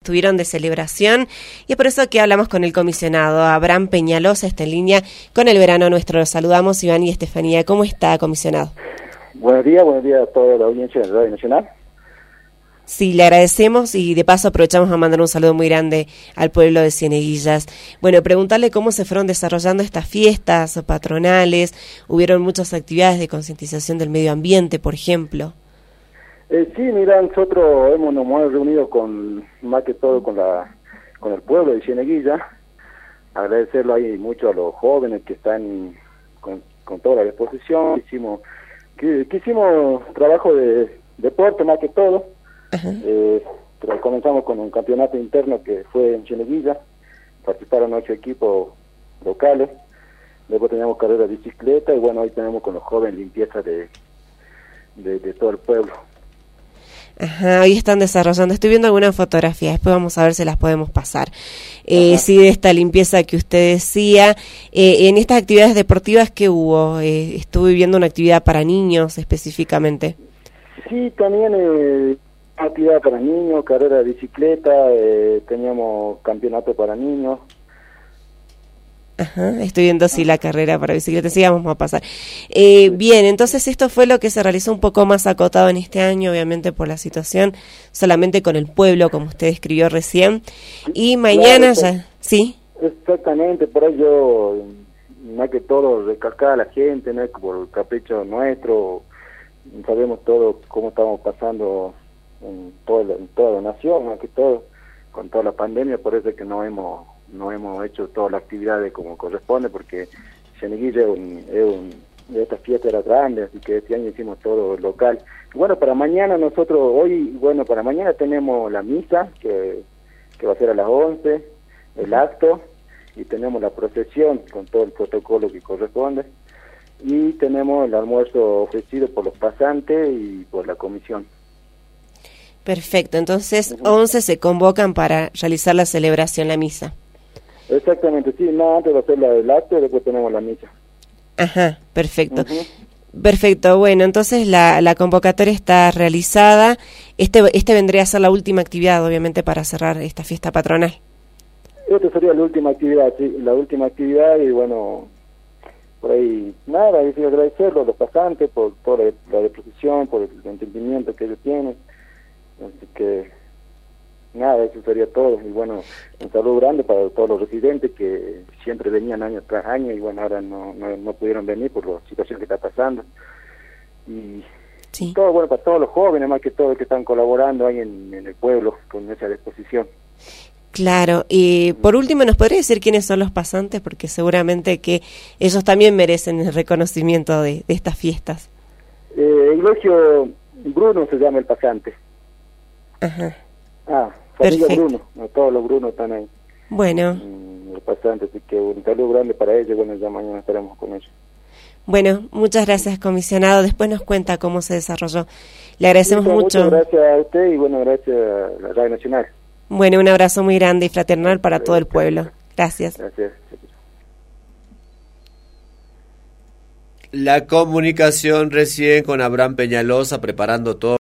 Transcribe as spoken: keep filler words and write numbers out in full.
estuvieron de celebración y es por eso que hablamos con el comisionado Abraham Peñalosa, está en línea con el verano nuestro. Los saludamos, Iván y Estefanía. ¿Cómo está, comisionado? Buenos días, buenos días a toda la audiencia de Radio Nacional. Sí, le agradecemos y de paso aprovechamos a mandar un saludo muy grande al pueblo de Cieneguillas. Bueno, preguntarle cómo se fueron desarrollando estas fiestas patronales. Hubieron muchas actividades de concientización del medio ambiente, por ejemplo. Eh, sí, mira, nosotros hemos, nos hemos reunido con, más que todo con la con el pueblo de Cieneguillas. Agradecerlo ahí mucho a los jóvenes que están con, con toda la disposición. Hicimos, que, que hicimos trabajo de deporte más que todo. Eh, pero comenzamos con un campeonato interno que fue en Cieneguillas, participaron ocho equipos locales, luego teníamos carrera de bicicleta y bueno, hoy tenemos con los jóvenes limpieza de, de, de todo el pueblo. Ajá, hoy están desarrollando, estoy viendo algunas fotografías, después vamos a ver si las podemos pasar. Eh, sí, de esta limpieza que usted decía, eh, en estas actividades deportivas que hubo, eh, estuve viendo una actividad para niños específicamente. Sí, también eh, actividad para niños, carrera de bicicleta, eh, teníamos campeonato para niños. Ajá, estoy viendo sí la carrera para bicicleta, sí, vamos a pasar. Eh, bien, entonces esto fue lo que se realizó un poco más acotado en este año, obviamente por la situación, solamente con el pueblo, como usted escribió recién, y mañana claro, ya, ¿sí? Exactamente, por ahí yo, más que todo, recalcar a la gente, no es por el capricho nuestro, sabemos todo cómo estamos pasando en toda la, en toda la nación, más que todo, con toda la pandemia, por eso es que no hemos no hemos hecho todas las actividades como corresponde, porque Cieneguilla es un, es un, esta fiesta era grande, así que este año hicimos todo local. Bueno, para mañana nosotros, hoy, bueno, para mañana tenemos la misa, que, que va a ser a las once, el acto, y tenemos la procesión con todo el protocolo que corresponde, y tenemos el almuerzo ofrecido por los pasantes y por la comisión. Perfecto, entonces uh-huh. once se convocan para realizar la celebración, la misa. Exactamente, sí, no, antes de hacer la del acto y después tenemos la misa. Ajá, perfecto. Uh-huh. Perfecto, bueno, entonces la, la convocatoria está realizada. Este este vendría a ser la última actividad, obviamente, para cerrar esta fiesta patronal. Esta sería la última actividad, sí, la última actividad y bueno, por ahí, nada, y agradecerlo a los pasantes por toda la, la disposición, por el entendimiento que ellos tienen. Así que nada, eso sería todo. Y bueno, un saludo grande para todos los residentes que siempre venían año tras año y bueno, ahora no, no, no pudieron venir por la situación que está pasando. Y sí. todo bueno para todos los jóvenes, más que todo, que están colaborando ahí en, en el pueblo con esa disposición. Claro, y por último, ¿nos podría decir quiénes son los pasantes? Porque seguramente que ellos también merecen el reconocimiento de, de estas fiestas. Eh, Eulogio Bruno se llama el pasante. Ajá. Ah, familia Bruno, no, todos los Brunos están ahí. Bueno. Mm, el pasante, así que un saludo grande para ellos, bueno, ya mañana estaremos con ellos. Bueno, muchas gracias, comisionado. Después nos cuenta cómo se desarrolló. Le agradecemos sí, mucho. Muchas gracias a usted y bueno, gracias a la Radio Nacional. Bueno, un abrazo muy grande y fraternal para todo el pueblo. Gracias. Gracias. La comunicación recién con Abraham Peñalosa preparando todo.